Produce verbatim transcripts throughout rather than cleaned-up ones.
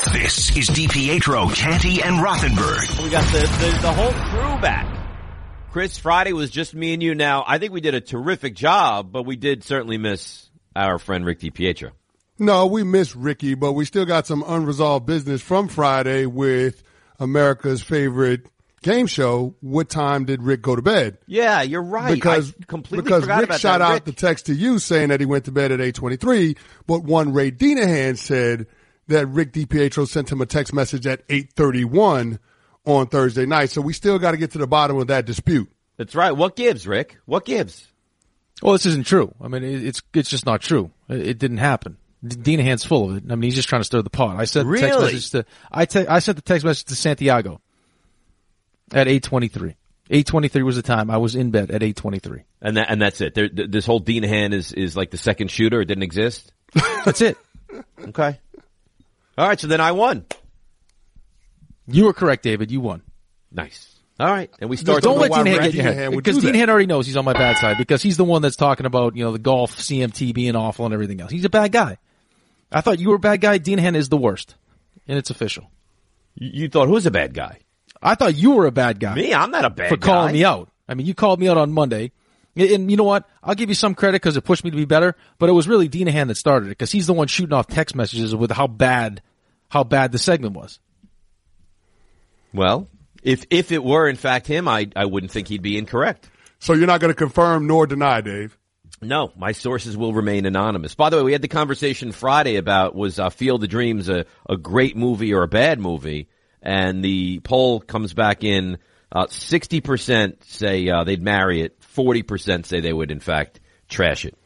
This is DiPietro, Canty, and Rothenberg. We got the, the, the whole crew back. Chris, Friday was just me and you. Now, I think we did a terrific job, but we did certainly miss our friend Rick DiPietro. No, we missed Ricky, but we still got some unresolved business from Friday with America's favorite game show. What time did Rick go to bed? Yeah, you're right. Because, I completely because forgot Rick about shot that. out Rick. the text to you saying that he went to bed at eight twenty-three, but one Ray Dinahan said that Rick DiPietro sent him a text message at eight thirty-one on Thursday night. So we still got to get to the bottom of that dispute. That's right. What gives, Rick? What gives? Well, this isn't true. I mean, it's it's just not true. It, it didn't happen. Dinahan's full of it. I mean, he's just trying to stir the pot. I sent the Really? text message to I te- I sent the text message to Santiago at eight twenty-three. eight twenty-three was the time. I was in bed at eight twenty-three. And that and that's it. There, th- this whole Dinahan is is like the second shooter. It didn't exist. That's it. Okay. All right. So then I won. You were correct, David. You won. Nice. All right. And we start. Don't know let why Dinahan Ray get in your Dinahan head. would Because do that. Dinahan already knows he's on my bad side because he's the one that's talking about, you know, the golf C M T being awful and everything else. He's a bad guy. I thought you were a bad guy. Dinahan is the worst. And it's official. You, you thought who's a bad guy? I thought you were a bad guy. Me? I'm not a bad for guy. calling me out. I mean, you called me out on Monday. And, and you know what? I'll give you some credit because it pushed me to be better, but it was really Dinahan that started it because he's the one shooting off text messages with how bad, how bad the segment was. Well, if if it were in fact him, I I wouldn't think he'd be incorrect. So you're not going to confirm nor deny, Dave? No, my sources will remain anonymous. By the way, we had the conversation Friday about was uh, Field of Dreams a, a great movie or a bad movie, and the poll comes back in. Uh, sixty percent say uh, they'd marry it. forty percent say they would, in fact, trash it.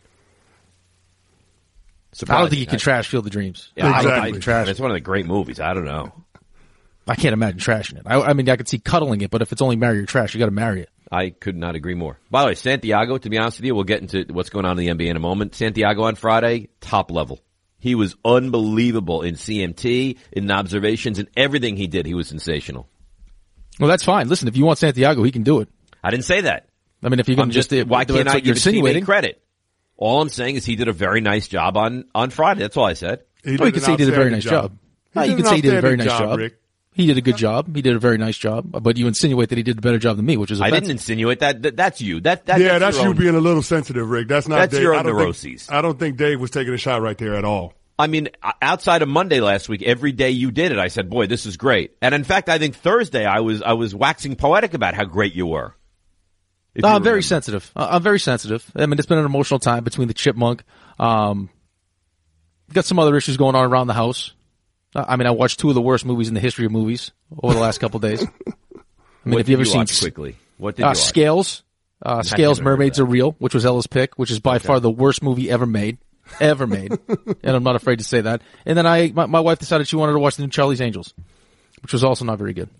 I don't think you can trash Field of Dreams. Yeah, Exactly. I don't think you can trash it. It's one of the great movies. I don't know. I can't imagine trashing it. I, I mean, I could see cuddling it, but if it's only marry or trash, you got to marry it. I could not agree more. By the way, Santiago, to be honest with you, we'll get into what's going on in the N B A in a moment. Santiago on Friday, top level. He was unbelievable in C M T, in observations, in everything he did. He was sensational. Well, that's fine. Listen, if you want Santiago, he can do it. I didn't say that. I mean, if you're going I'm to just, just, why that's can't I what you're give his teammate insinuating? credit? All I'm saying is he did a very nice job on, on Friday. That's all I said. He Oh, you could an say he did a very outstanding nice job. He No, did you could an say he did a very outstanding nice job. Rick. He did a good job. He did a very nice job. But you insinuate that he did a better job than me, which is I offensive. didn't insinuate that. that that's you. That, that Yeah, that's your you own- being a little sensitive, Rick. That's not That's Dave. your I own don't neuroses. Think, I don't think Dave was taking a shot right there at all. I mean, outside of Monday last week, every day you did it, I said, boy, this is great. And in fact, I think Thursday I was, I was waxing poetic about how great you were. If No, you I'm very remember. sensitive. Uh, I'm very sensitive. I mean, it's been an emotional time between the chipmunk. Um, got some other issues going on around the house. Uh, I mean, I watched two of the worst movies in the history of movies over the last couple of days. I mean, What have you did ever seen watch quickly? What did uh, you watch? Scales? Uh, Scales, never heard Mermaids of Are Real, which was Ella's pick, which is by far the worst movie ever made. Ever made. And I'm not afraid to say that. And then I, my, my wife decided she wanted to watch the new Charlie's Angels, which was also not very good.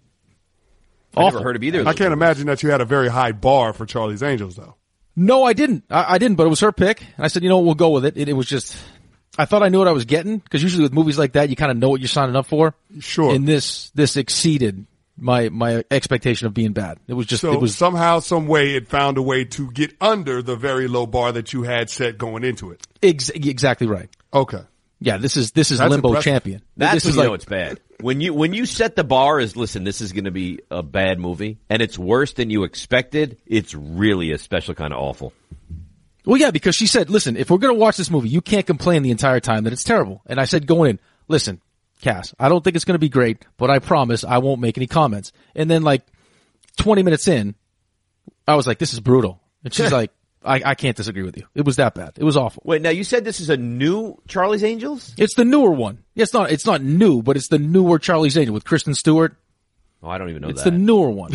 I never Awful. heard of either of I those can't movies. imagine that you had a very high bar for Charlie's Angels, though. No, I didn't. I, I didn't, but it was her pick. And I said, you know what, we'll go with it. It, it was just, I thought I knew what I was getting, because usually with movies like that, you kind of know what you're signing up for. Sure. And this, this exceeded my, my expectation of being bad. It was just, So it was, somehow, some way, it found a way to get under the very low bar that you had set going into it. ex- exactly right. Okay. Yeah, this is, this is That's limbo impressive. champion. That's this when is you like, know it's bad. When you when you set the bar as, listen, this is going to be a bad movie, and it's worse than you expected, it's really a special kind of awful. well, yeah, because she said, listen, if we're going to watch this movie, you can't complain the entire time that it's terrible. And I said going in, listen, Cass, I don't think it's going to be great, but I promise I won't make any comments. And then like twenty minutes in, I was like, this is brutal. And she's like, I, I can't disagree with you. It was that bad. It was awful. Wait, now you said this is a new Charlie's Angels? It's the newer one. Yeah, it's not, it's not new, but it's the newer Charlie's Angel with Kristen Stewart. Oh, I don't even know It's that. the newer one.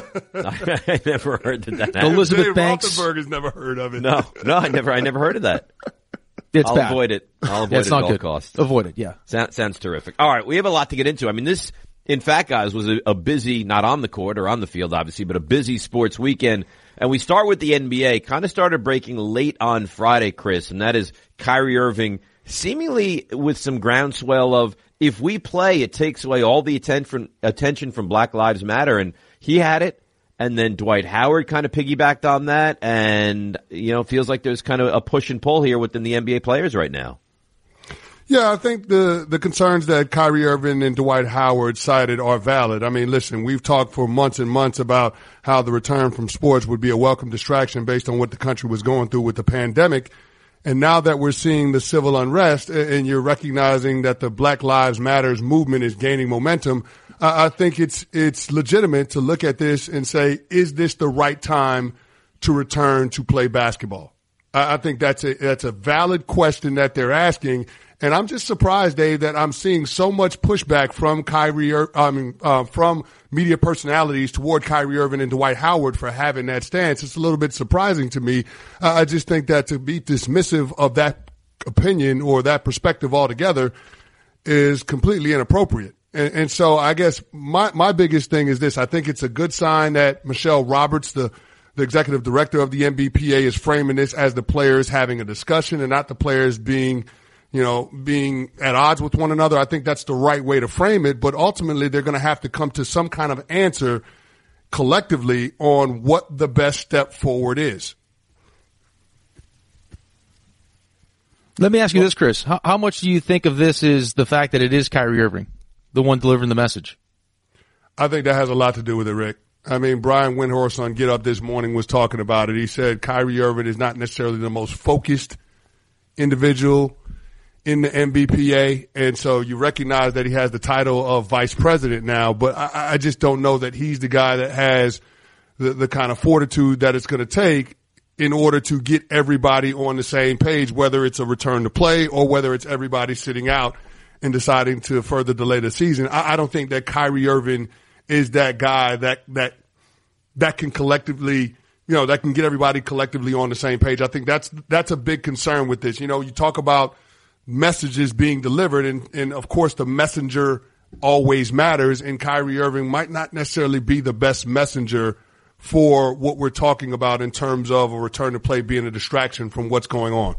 I never heard that. that happened. Elizabeth Dave Banks. Rothenberg has never heard of it. No, no, I never, I never heard of that. It's I'll bad. avoid it. I'll avoid Yeah, it's it at not all good. costs. Avoid it, yeah. Sounds, sounds terrific. All right, we have a lot to get into. I mean, this, in fact, guys, was a, a busy, not on the court or on the field, obviously, but a busy sports weekend. And we start with the N B A. Kind of started breaking late on Friday, Chris, and that is Kyrie Irving seemingly with some groundswell of, if we play, it takes away all the attention, attention from Black Lives Matter. And he had it. And then Dwight Howard kind of piggybacked on that. And, you know, feels like there's kind of a push and pull here within the N B A players right now. Yeah, I think the, the concerns that Kyrie Irving and Dwight Howard cited are valid. I mean, listen, we've talked for months and months about how the return from sports would be a welcome distraction based on what the country was going through with the pandemic. And now that we're seeing the civil unrest and you're recognizing that the Black Lives Matters movement is gaining momentum, I think it's it's legitimate to look at this and say, is this the right time to return to play basketball? I think that's a that's a valid question that they're asking. And I'm just surprised, Dave, that I'm seeing so much pushback from Kyrie, I mean, uh, from media personalities toward Kyrie Irving and Dwight Howard for having that stance. It's a little bit surprising to me. Uh, I just think that to be dismissive of that opinion or that perspective altogether is completely inappropriate. And, and so I guess my, my biggest thing is this. I think it's a good sign that Michelle Roberts, the the executive director of the N B P A, is framing this as the players having a discussion and not the players being you know, being at odds with one another. I think that's the right way to frame it, but ultimately they're going to have to come to some kind of answer collectively on what the best step forward is. Let me ask you this, Chris. How, how much do you think of this is the fact that it is Kyrie Irving, the one delivering the message? I think that has a lot to do with it, Rick. I mean, Brian Windhorst on Get Up this morning was talking about it. He said Kyrie Irving is not necessarily the most focused individual in the N B P A, and so you recognize that he has the title of vice president now, but I, I just don't know that he's the guy that has the, the kind of fortitude that it's going to take in order to get everybody on the same page, whether it's a return to play or whether it's everybody sitting out and deciding to further delay the season. I, I don't think that Kyrie Irving is that guy that that that can collectively, you know, that can get everybody collectively on the same page. I think that's that's a big concern with this. You know, you talk about messages being delivered, and, and of course the messenger always matters, and Kyrie Irving might not necessarily be the best messenger for what we're talking about in terms of a return to play being a distraction from what's going on.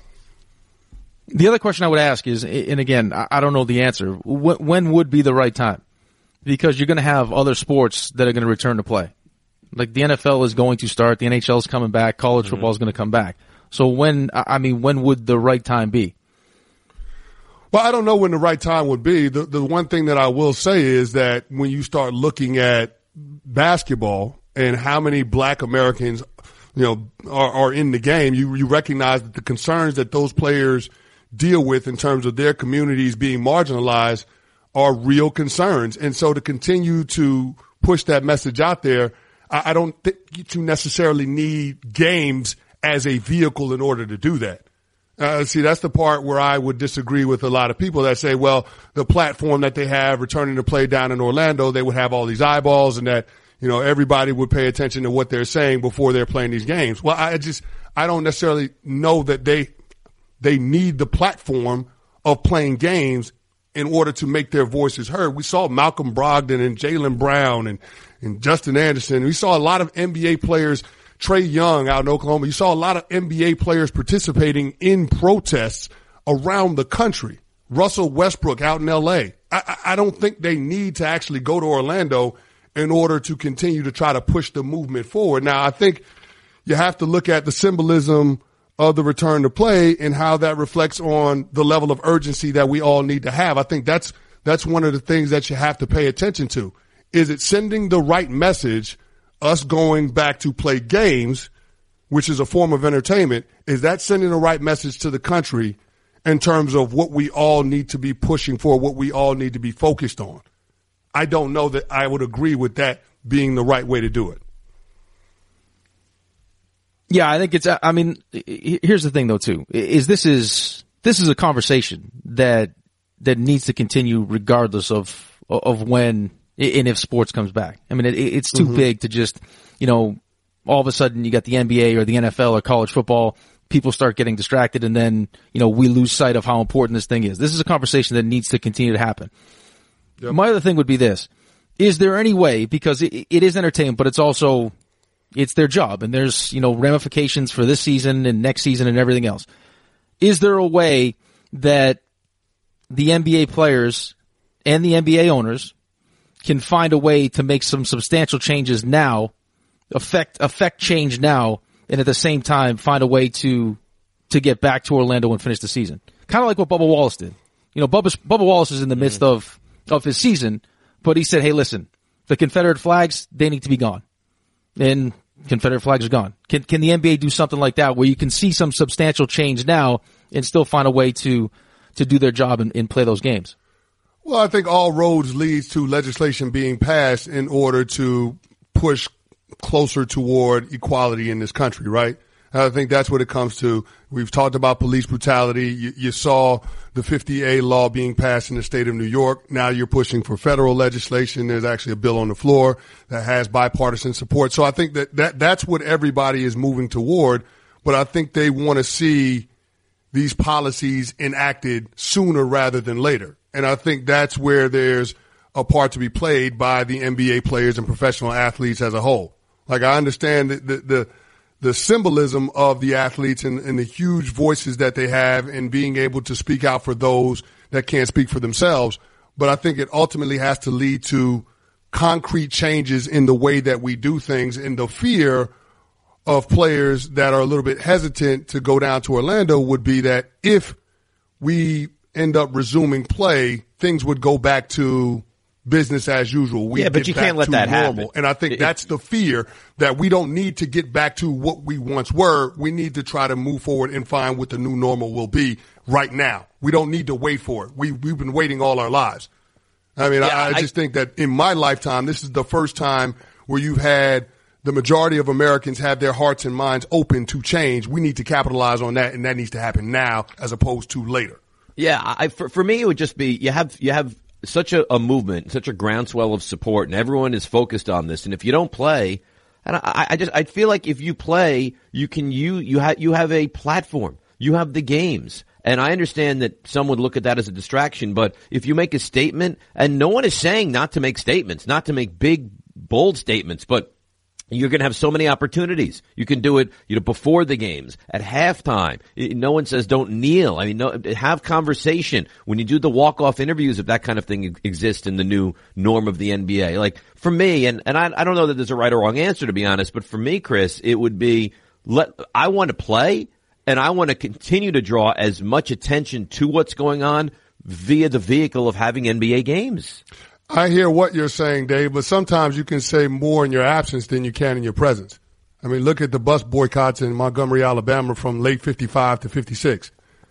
The other question I would ask is, and again, I don't know the answer, when would be the right time? Because you're going to have other sports that are going to return to play. Like the N F L is going to start, the N H L is coming back, college mm-hmm. football is going to come back. So when, I mean, when would the right time be? Well, I don't know when the right time would be. The the one thing that I will say is that when you start looking at basketball and how many black Americans, you know, are, are in the game, you, you recognize that the concerns that those players deal with in terms of their communities being marginalized are real concerns. And so to continue to push that message out there, I, I don't think you necessarily need games as a vehicle in order to do that. Uh, see, that's the part where I would disagree with a lot of people that say, well, the platform that they have returning to play down in Orlando, they would have all these eyeballs and that, you know, everybody would pay attention to what they're saying before they're playing these games. Well, I just, I don't necessarily know that they, they need the platform of playing games in order to make their voices heard. We saw Malcolm Brogdon and Jaylen Brown and, and Justin Anderson. We saw a lot of N B A players, Trae Young out in Oklahoma. You saw a lot of N B A players participating in protests around the country. Russell Westbrook out in L A. I, I don't think they need to actually go to Orlando in order to continue to try to push the movement forward. Now, I think you have to look at the symbolism of the return to play and how that reflects on the level of urgency that we all need to have. I think that's that's one of the things that you have to pay attention to. Is it sending the right message? Us going back to play games, which is a form of entertainment, is that sending the right message to the country in terms of what we all need to be pushing for, what we all need to be focused on? I don't know that I would agree with that being the right way to do it. Yeah, I think it's, I mean, here's the thing though too, is this is, this is a conversation that, that needs to continue regardless of, of when and if sports comes back. I mean, it, it's too mm-hmm. big to just, you know, all of a sudden you got the N B A or the N F L or college football, people start getting distracted and then, you know, we lose sight of how important this thing is. This is a conversation that needs to continue to happen. Yep. My other thing would be this. Is there any way, because it, it is entertainment, but it's also, it's their job and there's, you know, ramifications for this season and next season and everything else. Is there a way that the N B A players and the N B A owners can find a way to make some substantial changes now, affect affect change now, and at the same time find a way to to get back to Orlando and finish the season? Kind of like what Bubba Wallace did. you know, Bubba, Bubba Wallace is in the midst mm. of, of his season, but he said, hey, listen, the Confederate flags, they need to be gone. And Confederate flags are gone. Can, can the N B A do something like that where you can see some substantial change now and still find a way to, to do their job and, and play those games? Well, I think all roads leads to legislation being passed in order to push closer toward equality in this country, right? And I think that's what it comes to. We've talked about police brutality. You, you saw the fifty A law being passed in the state of New York. Now you're pushing for federal legislation. There's actually a bill on the floor that has bipartisan support. So I think that, that that's what everybody is moving toward. But I think they want to see these policies enacted sooner rather than later. And I think that's where there's a part to be played by the N B A players and professional athletes as a whole. Like, I understand the, the, the, the symbolism of the athletes and, and the huge voices that they have and being able to speak out for those that can't speak for themselves. But I think it ultimately has to lead to concrete changes in the way that we do things, and the fear of players that are a little bit hesitant to go down to Orlando would be that if we end up resuming play, things would go back to business as usual. We yeah, but you can't let that normal. happen. And I think it, that's the fear, that we don't need to get back to what we once were. We need to try to move forward and find what the new normal will be right now. We don't need to wait for it. We, we've been waiting all our lives. I mean, yeah, I, I just I, think that in my lifetime, this is the first time where you've had the majority of Americans have their hearts and minds open to change. We need to capitalize on that, and that needs to happen now as opposed to later. Yeah, I, for, for me, it would just be, you have, you have, such a, a movement, such a groundswell of support, and everyone is focused on this. And if you don't play, and I, I just I feel like if you play, you can you you have you have a platform, you have the games. And I understand that some would look at that as a distraction, but if you make a statement, and no one is saying not to make statements, not to make big, bold statements, but you're going to have so many opportunities. You can do it, you know, before the games, at halftime. No one says don't kneel. I mean, no, have conversation when you do the walk-off interviews, if that kind of thing exists in the new norm of the N B A. Like, for me, and, and I, I don't know that there's a right or wrong answer, to be honest, but for me, Chris, it would be, let, I want to play, and I want to continue to draw as much attention to what's going on via the vehicle of having N B A games. I hear what you're saying, Dave, but sometimes you can say more in your absence than you can in your presence. I mean, look at the bus boycotts in Montgomery, Alabama from late fifty-five to fifty-six.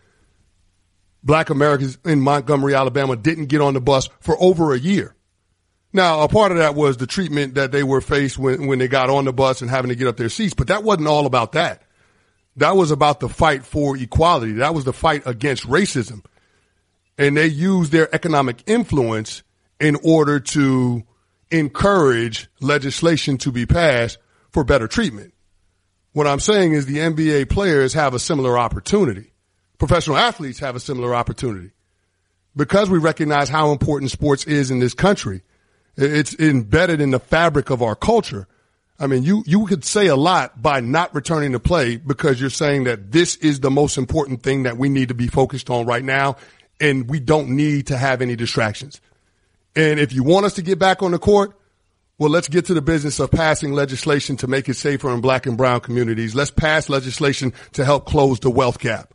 Black Americans in Montgomery, Alabama didn't get on the bus for over a year. Now, a part of that was the treatment that they were faced when, when they got on the bus and having to get up their seats, but that wasn't all about that. That was about the fight for equality. That was the fight against racism. And they used their economic influence in order to encourage legislation to be passed for better treatment. What I'm saying is the N B A players have a similar opportunity. Professional athletes have a similar opportunity. Because we recognize how important sports is in this country, it's embedded in the fabric of our culture. I mean, you, you could say a lot by not returning to play because you're saying that this is the most important thing that we need to be focused on right now, and we don't need to have any distractions. And if you want us to get back on the court, well, let's get to the business of passing legislation to make it safer in black and brown communities. Let's pass legislation to help close the wealth gap.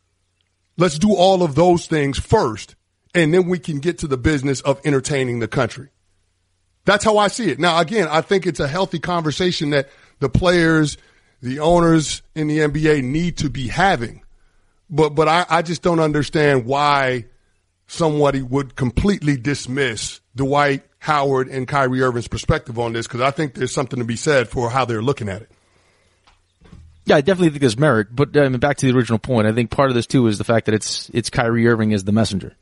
Let's do all of those things first, and then we can get to the business of entertaining the country. That's how I see it. Now, again, I think it's a healthy conversation that the players, the owners in the N B A need to be having. But but I, I just don't understand why somebody would completely dismiss Dwight Howard and Kyrie Irving's perspective on this, because I think there's something to be said for how they're looking at it. Yeah, I definitely think there's merit. But I mean, back to the original point, I think part of this, too, is the fact that it's it's Kyrie Irving as the messenger.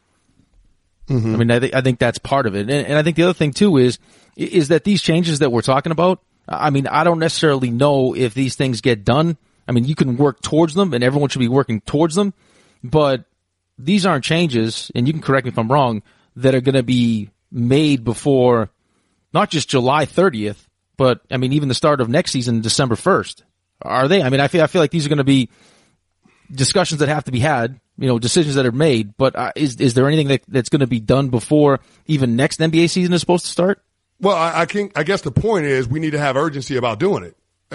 Mm-hmm. I mean, I, th- I think that's part of it. And, and I think the other thing, too, is is that these changes that we're talking about, I mean, I don't necessarily know if these things get done. I mean, you can work towards them, and everyone should be working towards them. But these aren't changes, and you can correct me if I'm wrong, that are going to be made before not just July thirtieth, but, I mean, even the start of next season, December first. Are they? I mean, I feel I feel like these are going to be discussions that have to be had, you know, decisions that are made, but uh, is is there anything that, that's going to be done before even next N B A season is supposed to start? Well, I, I, can, I guess the point is we need to have urgency about doing it.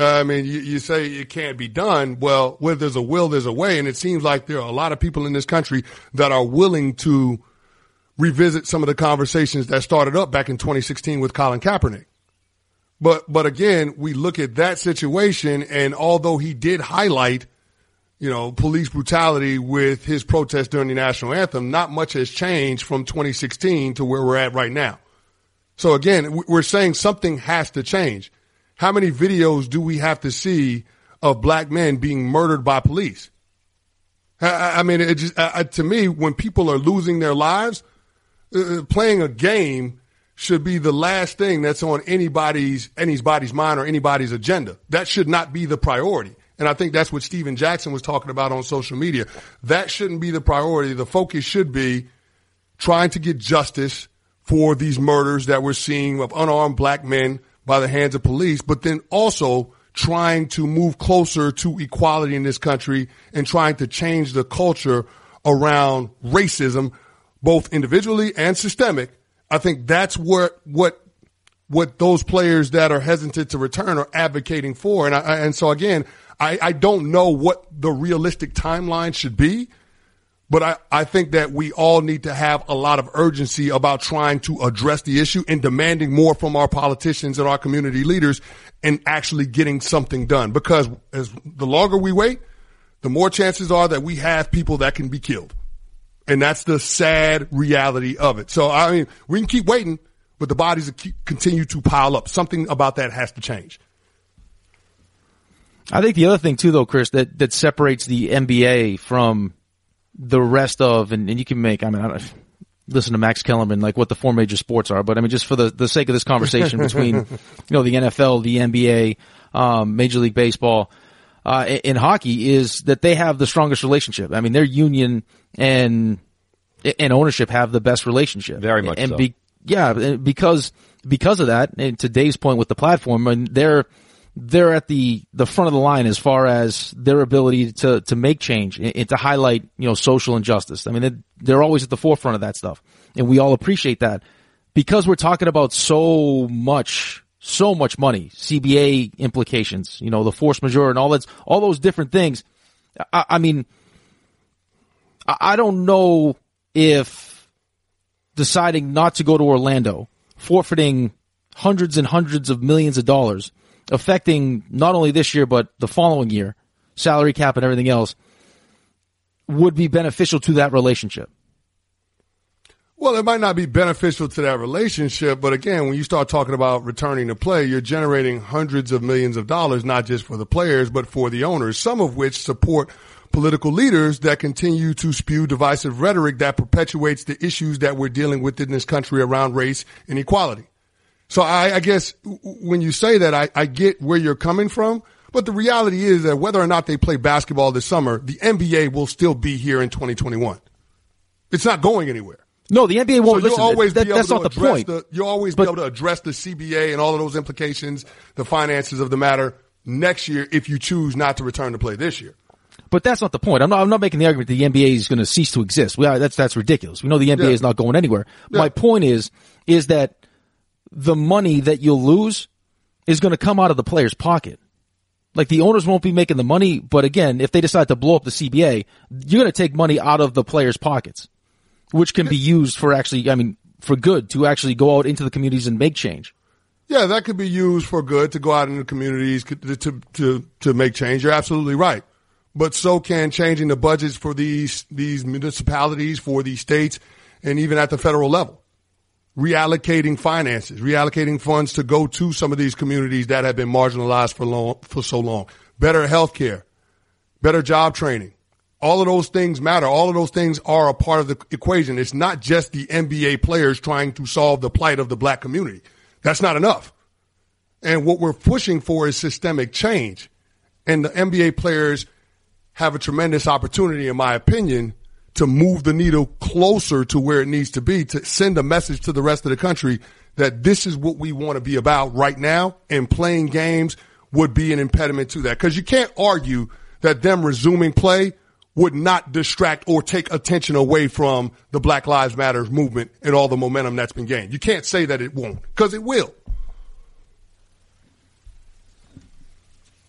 Uh, I mean, you, you say it can't be done. Well, where there's a will, there's a way. And it seems like there are a lot of people in this country that are willing to revisit some of the conversations that started up back in twenty sixteen with Colin Kaepernick. But, but again, we look at that situation, and although he did highlight, you know, police brutality with his protest during the national anthem, not much has changed from twenty sixteen to where we're at right now. So again, we're saying something has to change. How many videos do we have to see of black men being murdered by police? I, I mean, it just, uh, to me, when people are losing their lives, uh, playing a game should be the last thing that's on anybody's anybody's mind or anybody's agenda. That should not be the priority. And I think that's what Steven Jackson was talking about on social media. That shouldn't be the priority. The focus should be trying to get justice for these murders that we're seeing of unarmed black men by the hands of police, but then also trying to move closer to equality in this country and trying to change the culture around racism, both individually and systemic. I think that's what what what those players that are hesitant to return are advocating for. And I, and so again, I, I don't know what the realistic timeline should be, but I, I think that we all need to have a lot of urgency about trying to address the issue and demanding more from our politicians and our community leaders and actually getting something done. Because as the longer we wait, the more chances are that we have people that can be killed. And that's the sad reality of it. So, I mean, we can keep waiting, but the bodies continue to pile up. Something about that has to change. I think the other thing, too, though, Chris, that, that separates the N B A from the rest of, and, and you can make, I mean, I don't listen to Max Kellerman, like what the four major sports are, but I mean, just for the, the sake of this conversation between, you know, the N F L, the N B A, um, Major League Baseball, uh, in hockey is that they have the strongest relationship. I mean, their union and, and ownership have the best relationship. Very much and so. Be, yeah, because, because of that, and to Dave's point with the platform, and they're, they're at the, the front of the line as far as their ability to, to make change and, and to highlight, you know, social injustice. I mean, they're, they're always at the forefront of that stuff. And we all appreciate that because we're talking about so much, so much money, C B A implications, you know, the force majeure and all that, all those different things. I, I mean, I, I don't know if deciding not to go to Orlando, forfeiting hundreds and hundreds of millions of dollars, affecting not only this year, but the following year, salary cap and everything else, would be beneficial to that relationship. Well, it might not be beneficial to that relationship, but again, when you start talking about returning to play, you're generating hundreds of millions of dollars, not just for the players, but for the owners, some of which support political leaders that continue to spew divisive rhetoric that perpetuates the issues that we're dealing with in this country around race and equality. So I, I guess when you say that, I, I get where you're coming from, but the reality is that whether or not they play basketball this summer, the N B A will still be here in twenty twenty-one. It's not going anywhere. No, the N B A won't. So you'll listen, always that, be able that's to not the address point. the, you'll always but, be able to address the C B A and all of those implications, the finances of the matter next year if you choose not to return to play this year. But that's not the point. I'm not, I'm not making the argument that the N B A is going to cease to exist. We are, that's, that's ridiculous. We know the N B A Yeah. is not going anywhere. Yeah. My point is, is that the money that you'll lose is going to come out of the player's pocket. Like the owners won't be making the money, but again, if they decide to blow up the C B A, you're going to take money out of the players' pockets, which can be used for actually, I mean, for good to actually go out into the communities and make change. Yeah, that could be used for good to go out in the communities to, to, to, to make change. You're absolutely right. But so can changing the budgets for these, these municipalities, for these states, and even at the federal level. Reallocating finances, reallocating funds to go to some of these communities that have been marginalized for long, for so long. Better health care, better job training. All of those things matter. All of those things are a part of the equation. It's not just the N B A players trying to solve the plight of the black community. That's not enough. And what we're pushing for is systemic change. And the N B A players have a tremendous opportunity, in my opinion, to move the needle closer to where it needs to be, to send a message to the rest of the country that this is what we want to be about right now, and playing games would be an impediment to that. Because you can't argue that them resuming play would not distract or take attention away from the Black Lives Matter movement and all the momentum that's been gained. You can't say that it won't, because it will.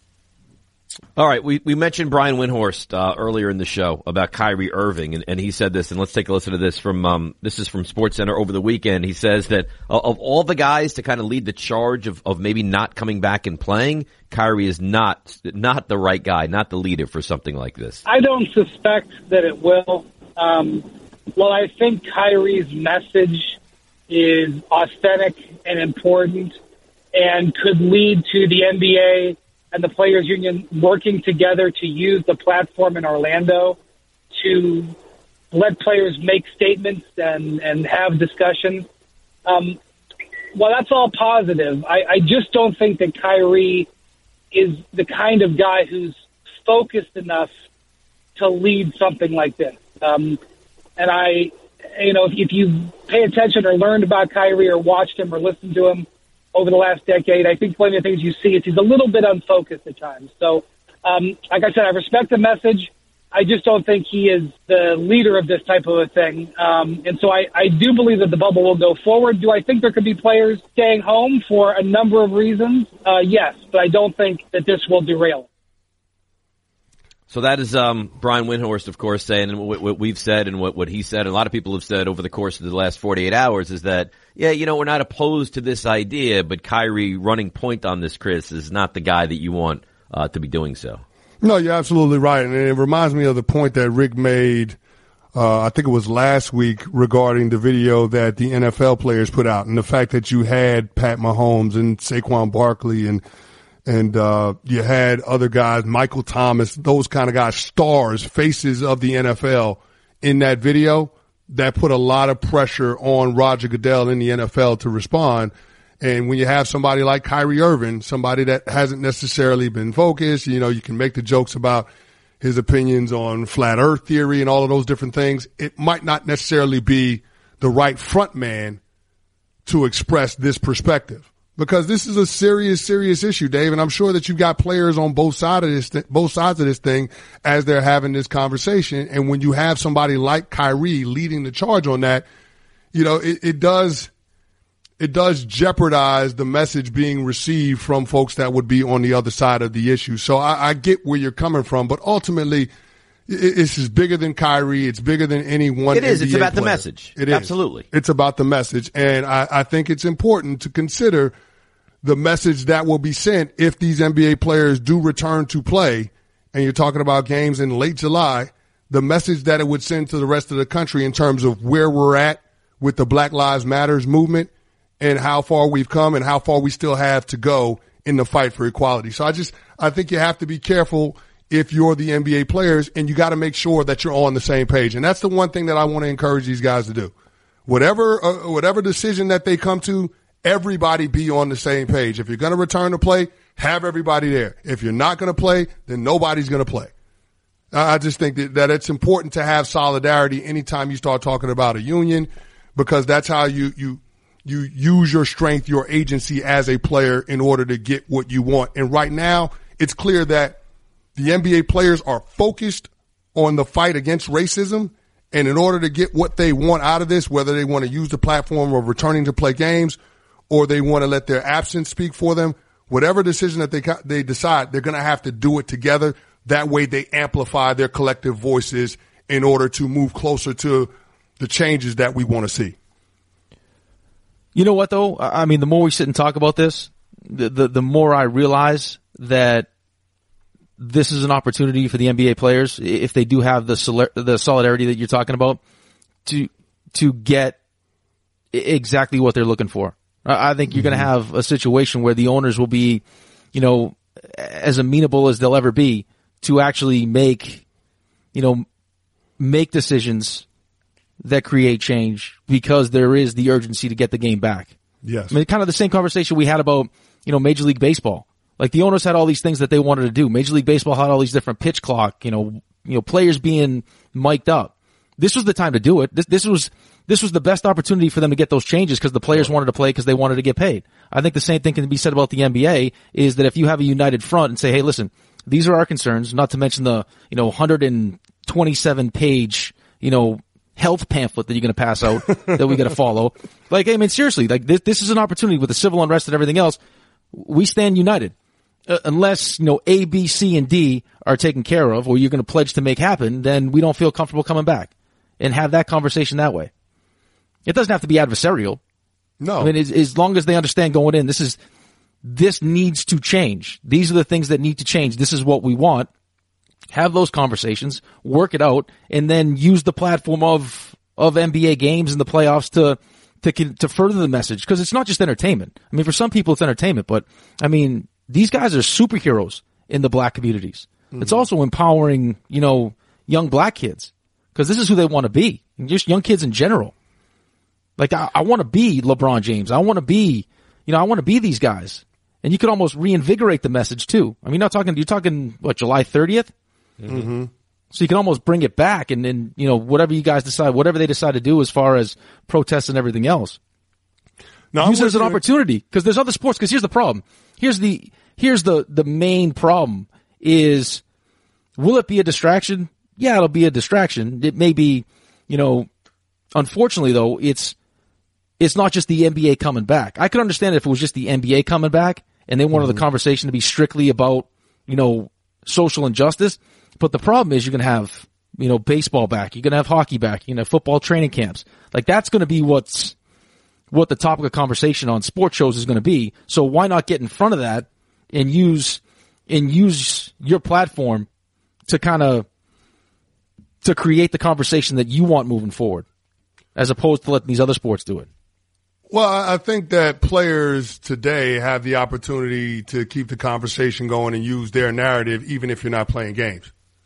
All right, we, we mentioned Brian Windhorst uh, earlier in the show about Kyrie Irving, and, and he said this, and let's take a listen to this from um, this is from SportsCenter over the weekend. He says that uh, of all the guys to kind of lead the charge of, of maybe not coming back and playing, Kyrie is not not the right guy, not the leader for something like this. I don't suspect that it will. Um, well, I think Kyrie's message is authentic and important and could lead to the N B A and the Players Union working together to use the platform in Orlando to let players make statements and, and have discussions. Um, well, that's all positive. I, I just don't think that Kyrie is the kind of guy who's focused enough to lead something like this. Um, and I, you know, if, if you pay attention or learned about Kyrie or watched him or listened to him over the last decade, I think plenty of things you see is he's a little bit unfocused at times. So, um, like I said, I respect the message. I just don't think he is the leader of this type of a thing. Um, and so I, I do believe that the bubble will go forward. Do I think there could be players staying home for a number of reasons? Uh, yes, but I don't think that this will derail it. So that is um, Brian Windhorst, of course, saying, and what, what we've said and what, what he said, and a lot of people have said over the course of the last forty-eight hours is that, yeah, you know, we're not opposed to this idea, but Kyrie running point on this, Chris, is not the guy that you want uh, to be doing so. No, you're absolutely right. And it reminds me of the point that Rick made, uh, I think it was last week, regarding the video that the N F L players put out and the fact that you had Pat Mahomes and Saquon Barkley and And, uh, you had other guys, Michael Thomas, those kind of guys, stars, faces of the N F L in that video. That put a lot of pressure on Roger Goodell in the N F L to respond. And when you have somebody like Kyrie Irving, somebody that hasn't necessarily been focused, you know, you can make the jokes about his opinions on flat earth theory and all of those different things. It might not necessarily be the right front man to express this perspective. Because this is a serious, serious issue, Dave, and I'm sure that you've got players on both sides of this, th- both sides of this thing as they're having this conversation. And when you have somebody like Kyrie leading the charge on that, you know, it, it does, it does jeopardize the message being received from folks that would be on the other side of the issue. So I, I get where you're coming from, but ultimately, it's is bigger than Kyrie. It's bigger than any one. It is. N B A it's about player. the message. It is. Absolutely. It's about the message. And I, I think it's important to consider the message that will be sent if these N B A players do return to play. And you're talking about games in late July, the message that it would send to the rest of the country in terms of where we're at with the Black Lives Matters movement and how far we've come and how far we still have to go in the fight for equality. So I just, I think you have to be careful if you're the N B A players, and you got to make sure that you're on the same page. And that's the one thing that I want to encourage these guys to do. Whatever, uh, whatever decision that they come to, everybody be on the same page. If you're going to return to play, have everybody there. If you're not going to play, then nobody's going to play. I just think that, that it's important to have solidarity anytime you start talking about a union, because that's how you, you, you use your strength, your agency as a player in order to get what you want. And right now, it's clear that the N B A players are focused on the fight against racism, and in order to get what they want out of this, whether they want to use the platform of returning to play games or they want to let their absence speak for them, whatever decision that they they decide, they're going to have to do it together. That way they amplify their collective voices in order to move closer to the changes that we want to see. You know what, though? I mean, the more we sit and talk about this, the the, the more I realize that this is an opportunity for the N B A players, if they do have the sol- the solidarity that you're talking about, to to get exactly what they're looking for. I think you're mm-hmm. going to have a situation where the owners will be, you know, as amenable as they'll ever be to actually make, you know, make decisions that create change because there is the urgency to get the game back. Yes. I mean, kind of the same conversation we had about, you know, Major League Baseball. Like the owners had all these things that they wanted to do. Major League Baseball had all these different pitch clock, you know, you know, players being mic'd up. This was the time to do it. This, this was, this was the best opportunity for them to get those changes because the players wanted to play because they wanted to get paid. I think the same thing can be said about the N B A is that if you have a united front and say, hey, listen, these are our concerns, not to mention the, you know, one hundred twenty-seven page, you know, health pamphlet that you're going to pass out that we got to follow. Like, I mean, seriously, like this, this is an opportunity with the civil unrest and everything else. We stand united. uh, unless, you know, A, B, C, and D are taken care of or you're going to pledge to make happen, then we don't feel comfortable coming back and have that conversation that way. It doesn't have to be adversarial. No. I mean, as, as long as they understand going in, this is, this needs to change. These are the things that need to change. This is what we want. Have those conversations, work it out, and then use the platform of, of N B A games and the playoffs to, to, to further the message. Cause it's not just entertainment. I mean, for some people it's entertainment, but I mean, these guys are superheroes in the black communities. Mm-hmm. It's also empowering, you know, young black kids. Cause this is who they want to be. And just young kids in general. Like, I, I want to be LeBron James. I want to be, you know, I want to be these guys. And you could almost reinvigorate the message too. I mean, you're not talking, you're talking, what, July thirtieth? Mm-hmm. So you can almost bring it back and then, you know, whatever you guys decide, whatever they decide to do as far as protests and everything else. No, Use it as an opportunity because there's other sports. Because here's the problem. Here's the, here's the, the main problem is, will it be a distraction? Yeah, it'll be a distraction. It may be, you know, unfortunately though, it's, it's not just the N B A coming back. I could understand if it was just the N B A coming back and they wanted mm-hmm. the conversation to be strictly about, you know, social injustice. But the problem is you're going to have, you know, baseball back. You're going to have hockey back. You're going to have football training camps. Like that's going to be what's, what the topic of conversation on sports shows is going to be. So why not get in front of that and use, and use your platform to kind of, to create the conversation that you want moving forward as opposed to letting these other sports do it. Well, I think that players today have the opportunity to keep the conversation going and use their narrative even if you're not playing games.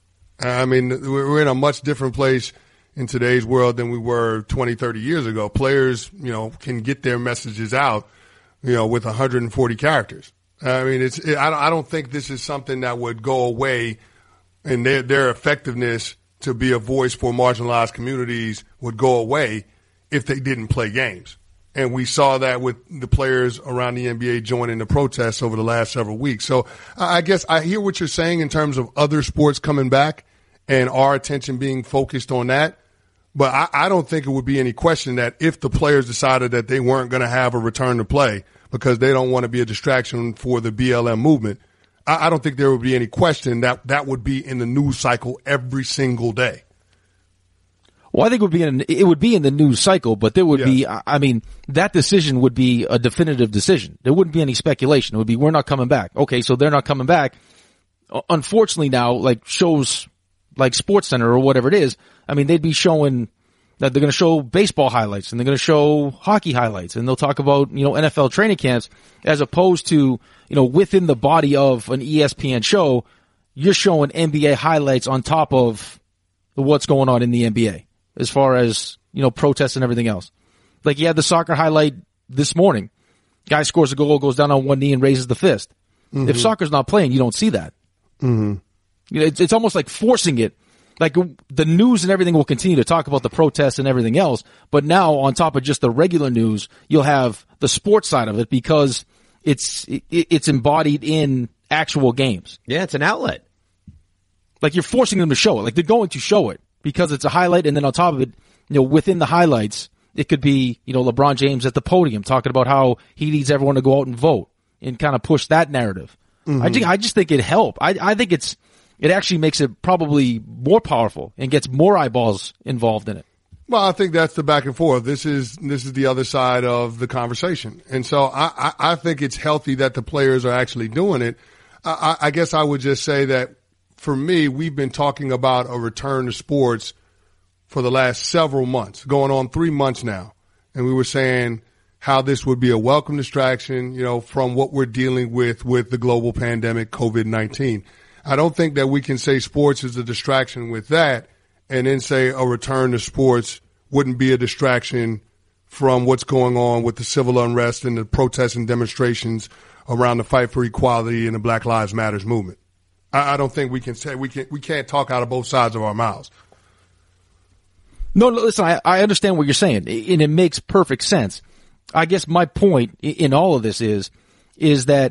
I mean, we're in a much different place in today's world than we were twenty, thirty years ago. Players, you know, can get their messages out, you know, with one hundred forty characters. I mean, it's, it, I don't think this is something that would go away, and their, their effectiveness to be a voice for marginalized communities would go away if they didn't play games. And we saw that with the players around the N B A joining the protests over the last several weeks. So I guess I hear what you're saying in terms of other sports coming back and our attention being focused on that. But I, I don't think it would be any question that if the players decided that they weren't going to have a return to play because they don't want to be a distraction for the B L M movement, I, I don't think there would be any question that that would be in the news cycle every single day. Well, I think it would be in, it would be in the news cycle, but there would yes. be, I mean, that decision would be a definitive decision. There wouldn't be any speculation. It would be, we're not coming back. Okay, so they're not coming back. Unfortunately now, like shows like SportsCenter or whatever it is, I mean, they'd be showing that they're going to show baseball highlights and they're going to show hockey highlights and they'll talk about, you know, N F L training camps as opposed to, you know, within the body of an E S P N show, you're showing N B A highlights on top of what's going on in the N B A. As far as, you know, protests and everything else. Like you had the soccer highlight this morning. Guy scores a goal, goes down on one knee and raises the fist. Mm-hmm. If soccer's not playing, you don't see that. Mm-hmm. You know, it's, it's almost like forcing it. Like the news and everything will continue to talk about the protests and everything else. But now on top of just the regular news, you'll have the sports side of it because it's, it, it's embodied in actual games. Yeah, it's an outlet. Like you're forcing them to show it. Like they're going to show it. Because it's a highlight, and then on top of it, you know, within the highlights, it could be, you know, LeBron James at the podium talking about how he needs everyone to go out and vote and kind of push that narrative. Mm-hmm. I think, I just think it helped. I, I think it's, it actually makes it probably more powerful and gets more eyeballs involved in it. Well, I think that's the back and forth. This is, this is the other side of the conversation. And so I, I, I think it's healthy that the players are actually doing it. I, I guess I would just say that for me, we've been talking about a return to sports for the last several months, going on three months now. And we were saying how this would be a welcome distraction, you know, from what we're dealing with with the global pandemic, COVID nineteen. I don't think that we can say sports is a distraction with that and then say a return to sports wouldn't be a distraction from what's going on with the civil unrest and the protests and demonstrations around the fight for equality and the Black Lives Matters movement. I don't think we can say we can we can't talk out of both sides of our mouths. No, listen, I, I understand what you're saying, and it makes perfect sense. I guess my point in all of this is is that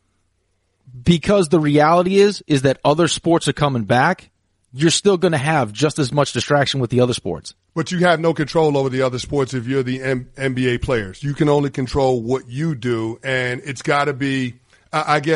because the reality is is that other sports are coming back, you're still going to have just as much distraction with the other sports. But you have no control over the other sports if you're the M- N B A players. You can only control what you do, and it's got to be, I, I guess.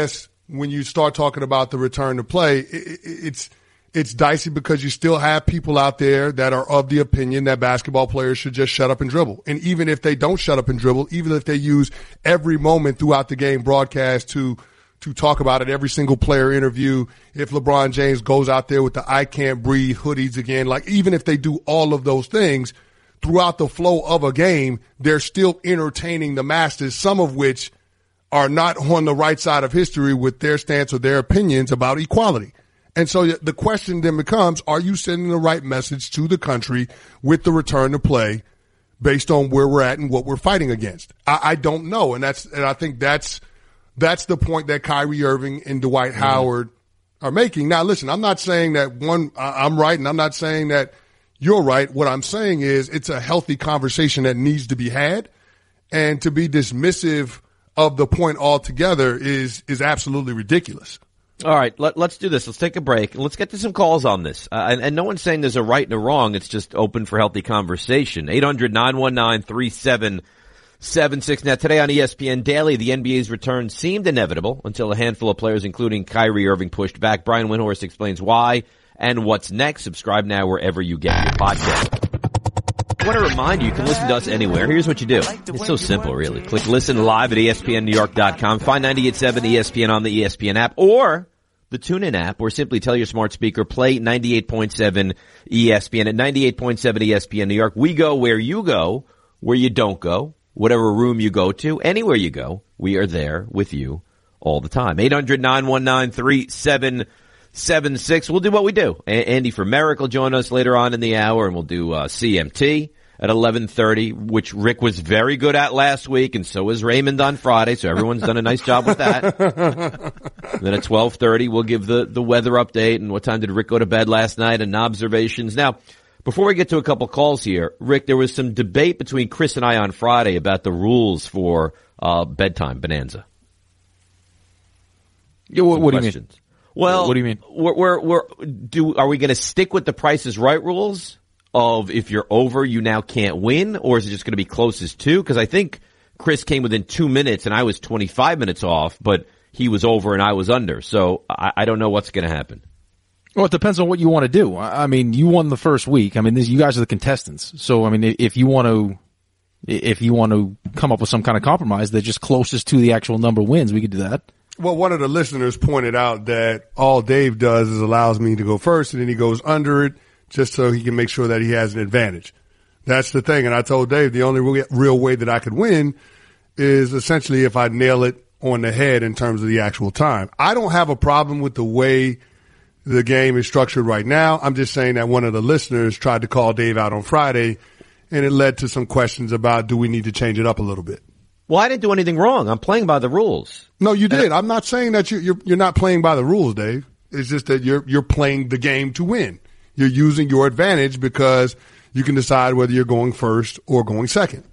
when you start talking about the return to play, it, it, it's it's dicey because you still have people out there that are of the opinion that basketball players should just shut up and dribble. And even if they don't shut up and dribble, even if they use every moment throughout the game broadcast to to talk about it, every single player interview, if LeBron James goes out there with the I can't breathe hoodies again, like even if they do all of those things throughout the flow of a game, they're still entertaining the masses, some of which are not on the right side of history with their stance or their opinions about equality. And so the question then becomes, are you sending the right message to the country with the return to play based on where we're at and what we're fighting against? I, I don't know. And that's, and I think that's, that's the point that Kyrie Irving and Dwight mm-hmm. Howard are making. Now, listen, I'm not saying that one, I, I'm right, and I'm not saying that you're right. What I'm saying is it's a healthy conversation that needs to be had, and to be dismissive of the point altogether is, is absolutely ridiculous. All right, let, let's do this. Let's take a break. Let's get to some calls on this. Uh, and, and no one's saying there's a right and a wrong. It's just open for healthy conversation. eight hundred nine one nine three seven seven six. Now, today on E S P N Daily, the N B A's return seemed inevitable until a handful of players, including Kyrie Irving, pushed back. Brian Windhorst explains why and what's next. Subscribe now wherever you get your podcast. I want to remind you, you can listen to us anywhere. Here's what you do. It's so simple, really. Click listen live at E S P N New York dot com. Find ninety-eight point seven E S P N on the E S P N app or the TuneIn app, or simply tell your smart speaker, play ninety-eight point seven E S P N. At ninety-eight point seven E S P N New York, we go where you go, where you don't go, whatever room you go to, anywhere you go, we are there with you all the time. eight hundred nine one nine three seven seven six. We'll do what we do. A- Andy from Merrick will join us later on in the hour, and we'll do uh, C M T at eleven thirty, which Rick was very good at last week, and so is Raymond on Friday, so everyone's done a nice job with that. Then at twelve thirty, we'll give the, the weather update and what time did Rick go to bed last night and observations. Now, before we get to a couple calls here, Rick, there was some debate between Chris and I on Friday about the rules for uh bedtime bonanza. Yeah, what, what do you mean? Well, what do you mean? We're, we're, we're, do, are we going to stick with the Price is Right rules of if you're over, you now can't win, or is it just going to be closest to? Because I think Chris came within two minutes and I was twenty-five minutes off, but he was over and I was under. So I, I don't know what's going to happen. Well, it depends on what you want to do. I mean, you won the first week. I mean, this, you guys are the contestants. So, I mean, if you want to, if you want to come up with some kind of compromise that just closest to the actual number wins, we could do that. Well, one of the listeners pointed out that all Dave does is allows me to go first, and then he goes under it just so he can make sure that he has an advantage. That's the thing. And I told Dave the only real, real way that I could win is essentially if I nail it on the head in terms of the actual time. I don't have a problem with the way the game is structured right now. I'm just saying that one of the listeners tried to call Dave out on Friday, and it led to some questions about do we need to change it up a little bit. Well, I didn't do anything wrong. I'm playing by the rules. No, you did. I'm not saying that you, you're you're not playing by the rules, Dave. It's just that you're you're playing the game to win. You're using your advantage because you can decide whether you're going first or going second.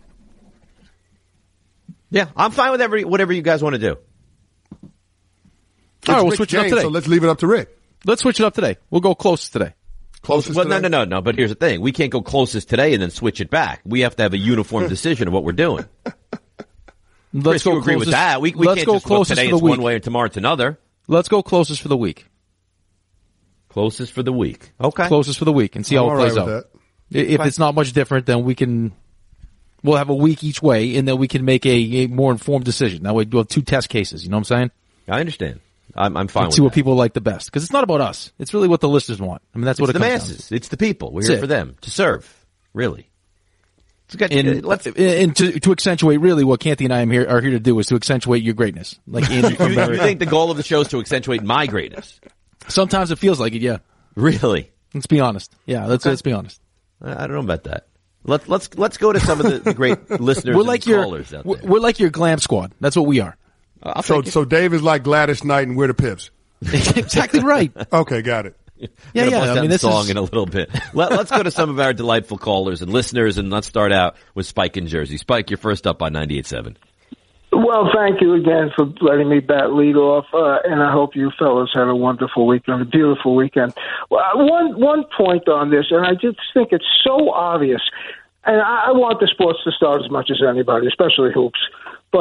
Yeah, I'm fine with every, whatever you guys want to do. All right, we'll switch it up today. So let's leave it up to Rick. Let's switch it up today. We'll go closest today. Closest well, today? no, no, no, no. But here's the thing: we can't go closest today and then switch it back. We have to have a uniform decision of what we're doing. Let's Chris, go you agree closest, with that? We, we let's can't go just look closest today for the it's week. one way and tomorrow it's another. Let's go closest for the week. Closest for the week. Okay. Closest for the week and see I'm how it plays right out. If it's not much different, then we can, we'll have a week each way, and then we can make a, a more informed decision. That way we'll have two test cases. You know what I'm saying? I understand. I'm, I'm fine Let's with see that. what people like the best. Because it's not about us. It's really what the listeners want. I mean, that's It's what it the comes masses. down to. It's the people. We're That's here it. for them to serve. Really. Got, And, let's, and to, to accentuate really what Canty and I am here, are here to do is to accentuate your greatness. Like Andy from you, you America. think the goal of the show is to accentuate my greatness? Sometimes it feels like it, yeah. Really? Let's be honest. Yeah, let's Okay. let's be honest. I I don't know about that. Let, let's let's go to some of the, the great listeners We're and like your callers out we're, there. we're like your glam squad. That's what we are. Uh, I'll So, take it. so Dave is like Gladys Knight and We're the Pips. Exactly right. Okay, got it. Yeah, Gonna yeah. bust I out mean, the this song is in a little bit. Let, let's go to some of our delightful callers and listeners, and let's start out with Spike in Jersey. Spike, you're first up on ninety-eight point seven. Well, thank you again for letting me bat lead off, uh, and I hope you fellas had a wonderful weekend, a beautiful weekend. Well, one one point on this, and I just think it's so obvious, and I, I want the sports to start as much as anybody, especially hoops, but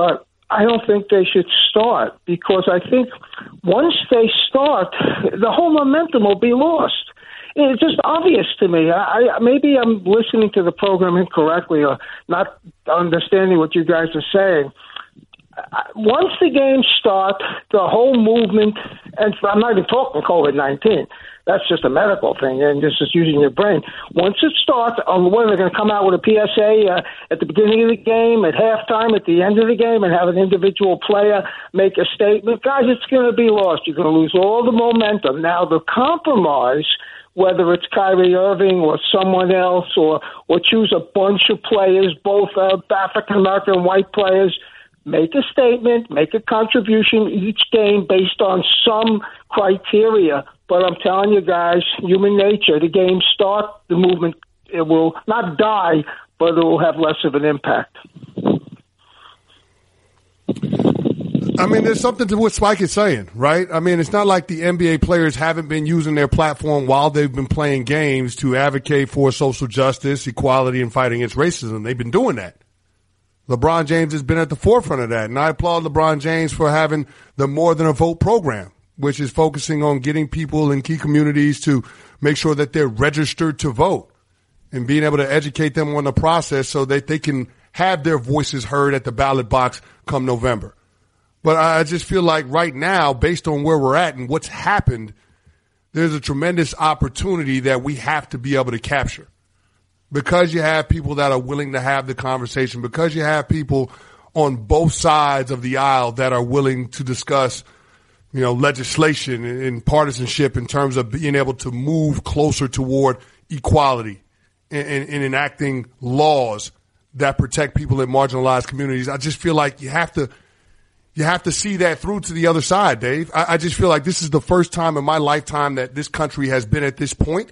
I don't think they should start, because I think once they start, the whole momentum will be lost. It's just obvious to me. I, I, maybe I'm listening to the program incorrectly or not understanding what you guys are saying. Once the games start, the whole movement, and I'm not even talking COVID nineteen, that's just a medical thing, and just, just using your brain. Once it starts, um, when they're going to come out with a P S A uh, at the beginning of the game, at halftime, at the end of the game, and have an individual player make a statement, guys, it's going to be lost. You're going to lose all the momentum. Now, the compromise, whether it's Kyrie Irving or someone else, or, or choose a bunch of players, both uh, African-American and white players, make a statement, make a contribution each game based on some criteria. But I'm telling you guys, human nature, the games start, the movement, it will not die, but it will have less of an impact. I mean, there's something to what Spike is saying, right? I mean, it's not like the N B A players haven't been using their platform while they've been playing games to advocate for social justice, equality, and fight against racism. They've been doing that. LeBron James has been at the forefront of that, and I applaud LeBron James for having the More Than a Vote program, which is focusing on getting people in key communities to make sure that they're registered to vote and being able to educate them on the process so that they can have their voices heard at the ballot box come November. But I just feel like right now, based on where we're at and what's happened, there's a tremendous opportunity that we have to be able to capture. Because you have people that are willing to have the conversation, because you have people on both sides of the aisle that are willing to discuss, you know, legislation and partisanship in terms of being able to move closer toward equality and, and, and enacting laws that protect people in marginalized communities. I just feel like you have to you have to see that through to the other side, Dave. I, I just feel like this is the first time in my lifetime that this country has been at this point.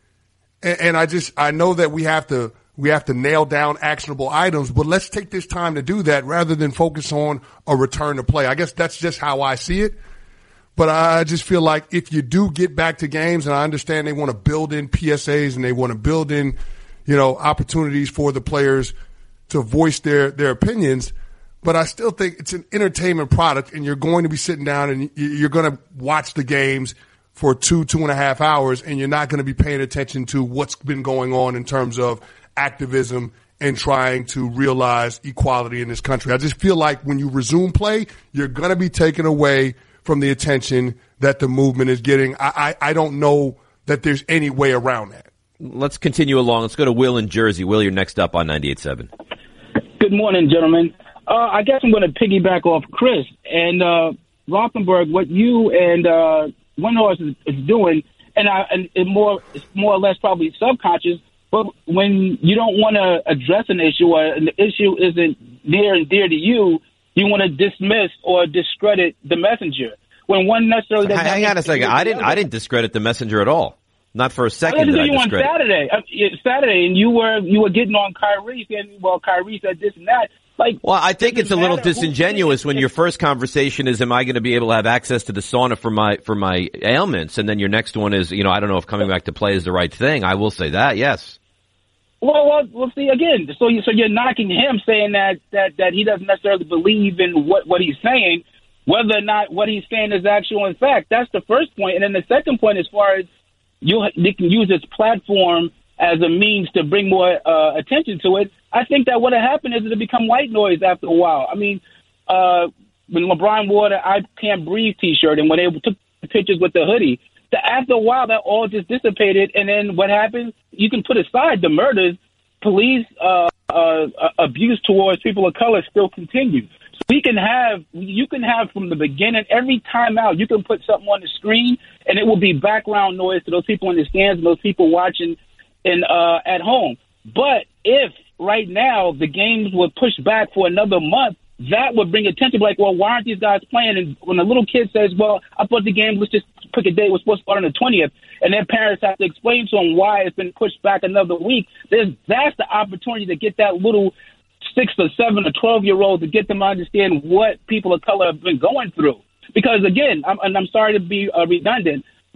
And, and I just I know that we have to we have to nail down actionable items, but let's take this time to do that rather than focus on a return to play. I guess that's just how I see it. But I just feel like if you do get back to games, and I understand they want to build in P S As and they want to build in, you know, opportunities for the players to voice their, their opinions, but I still think it's an entertainment product, and you're going to be sitting down and you're going to watch the games for two, two and a half hours, and you're not going to be paying attention to what's been going on in terms of activism and trying to realize equality in this country. I just feel like when you resume play, you're going to be taken away from the attention that the movement is getting. I, I, I don't know that there's any way around that. Let's continue along. Let's go to Will in Jersey. Will, you're next up on ninety-eight point seven. Good morning, gentlemen. Uh, I guess I'm going to piggyback off Chris and uh, Rothenberg, what you and uh, Windhorst is, is doing, and, I, and it more, it's more or less probably subconscious, but when you don't want to address an issue or an issue isn't near and dear to you, you want to dismiss or discredit the messenger. When one necessarily doesn't hang on a second. I didn't. I didn't discredit the messenger at all. Not for a second. I listened did to you I on Saturday. Uh, Saturday, and you were you were getting on Kyrie saying, "Well, Kyrie said this and that." Like, well, I think it's a little disingenuous when your first conversation is, "Am I going to be able to have access to the sauna for my for my ailments?" And then your next one is, "You know, I don't know if coming back to play is the right thing." I will say that, yes. Well, well, we'll see again. So, you, so you're knocking him, saying that, that, that he doesn't necessarily believe in what, what he's saying, whether or not what he's saying is actual in fact. That's the first point. And then the second point, as far as you, they can use this platform as a means to bring more uh, attention to it, I think that what happened is it'll become white noise after a while. I mean, uh, when LeBron wore the I Can't Breathe T-shirt and when they took the pictures with the hoodie, the, after a while, that all just dissipated. And then what happens? You can put aside the murders. Police uh, uh, abuse towards people of color still continues. So we can have, you can have from the beginning, every time out, you can put something on the screen, and it will be background noise to those people in the stands and those people watching in uh, at home. But if right now the games were pushed back for another month, that would bring attention. Like, well, why aren't these guys playing? And when a little kid says, well, I thought the game was just pick a date, was supposed to start on the twentieth, and their parents have to explain to them why it's been pushed back another week, there's, that's the opportunity to get that little six or seven or twelve-year-old to get them to understand what people of color have been going through. Because, again, I'm, and I'm sorry to be uh, redundant,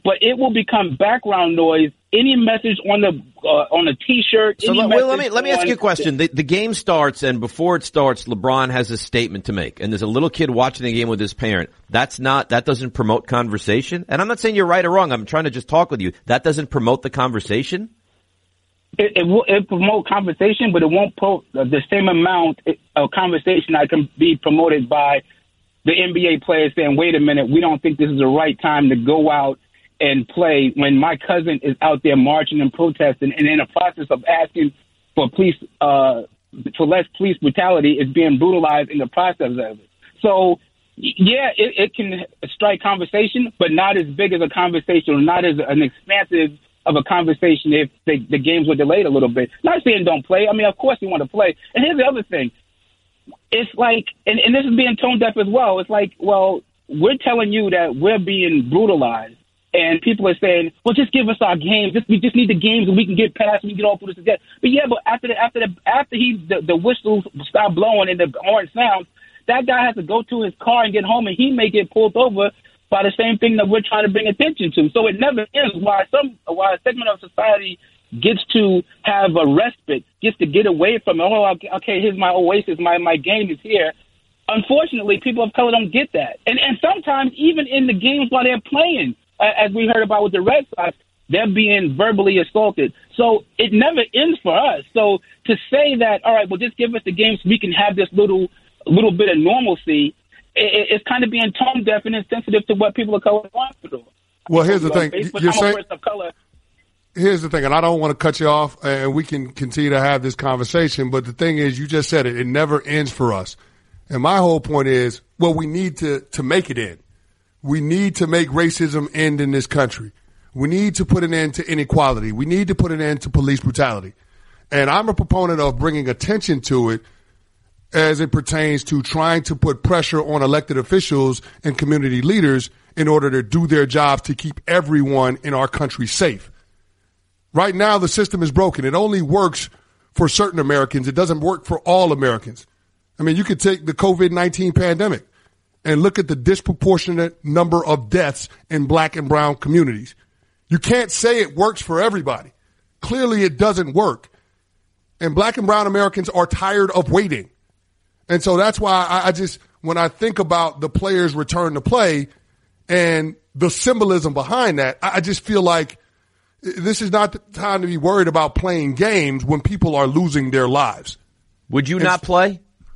but it will become background noise. Any message on the uh, on a T-shirt. So any let, well, let me let me ask on, you a question. The, the game starts, and before it starts, LeBron has a statement to make, and there's a little kid watching the game with his parent. That's not that doesn't promote conversation. And I'm not saying you're right or wrong. I'm trying to just talk with you. That doesn't promote the conversation. It, it will it promote conversation, but it won't promote the same amount of conversation that can be promoted by the N B A players saying, "Wait a minute, we don't think this is the right time to go out and play when my cousin is out there marching and protesting, and in the process of asking for police, uh, for less police brutality, is being brutalized in the process of it." So, yeah, it, it can strike conversation, but not as big as a conversation, or not as an expansive of a conversation if the, the games were delayed a little bit. Not saying don't play. I mean, of course you want to play. And here's the other thing. It's like, and, and this is being tone deaf as well. It's like, well, we're telling you that we're being brutalized. And people are saying, well, just give us our games. Just, we just need the games and we can get past and we can get all through this again. But yeah, but after the, after the, after he, the, the whistles stop blowing and the horn sounds, that guy has to go to his car and get home, and he may get pulled over by the same thing that we're trying to bring attention to. So it never ends. Why some, why a segment of society gets to have a respite, gets to get away from it. Oh, okay, here's my oasis. My, my game is here. Unfortunately, people of color don't get that. And, and sometimes even in the games while they're playing, as we heard about with the Red Sox, they're being verbally assaulted. So it never ends for us. So to say that, all right, well, just give us the game so we can have this little little bit of normalcy, it, it's kind of being tone deaf and insensitive to what people of color want to do. Well, here's the thing. Facebook, You're I'm saying, a person of color. Here's the thing, and I don't want to cut you off, and we can continue to have this conversation, but the thing is, you just said it, it never ends for us. And my whole point is, well, we need to, to make it end. We need to make racism end in this country. We need to put an end to inequality. We need to put an end to police brutality. And I'm a proponent of bringing attention to it as it pertains to trying to put pressure on elected officials and community leaders in order to do their jobs to keep everyone in our country safe. Right now, the system is broken. It only works for certain Americans. It doesn't work for all Americans. I mean, you could take the covid nineteen pandemic and look at the disproportionate number of deaths in black and brown communities. You can't say it works for everybody. Clearly, it doesn't work. And black and brown Americans are tired of waiting. And so that's why I, I just, when I think about the players' return to play and the symbolism behind that, I, I just feel like this is not the time to be worried about playing games when people are losing their lives. Would you and not play?